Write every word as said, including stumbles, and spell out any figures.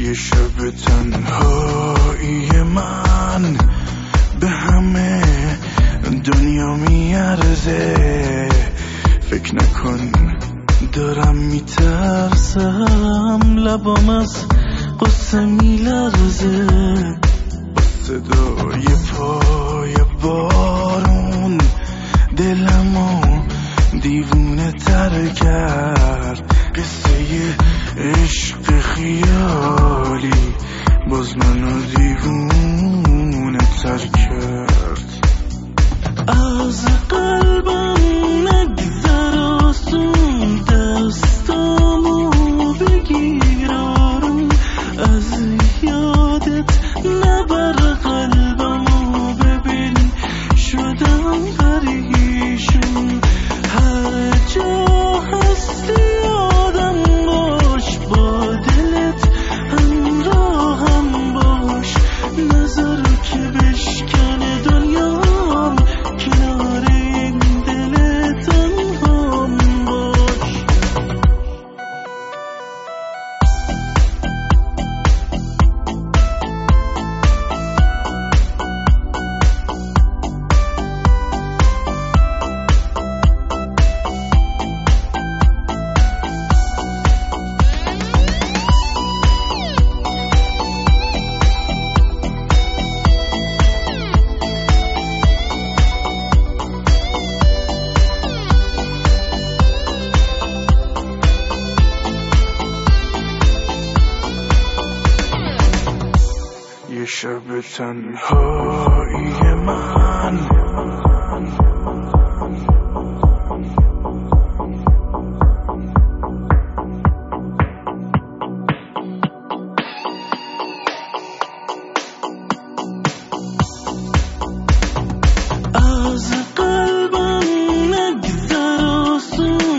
یه شب تنهایی من به همه دنیا میارزه. فکر نکن دارم میترسم، لبام از قصه میلرزه. با صدای پای بارون دلمو دیوونه تر کرد. قصه عشق خیالی باز منو دیوونه تر کرد. از قلبم نگذر آسون، دستامو بگیر آروم. از یادت نبر قلبمو، ببین شدم پریشون. هر جا هستی آدم باش، با دلت همراهم باش. نظر که بشکنه دنیام، کنار این دل تنهام باش. یه شب تنهایی من از قلبم نگذر آسون.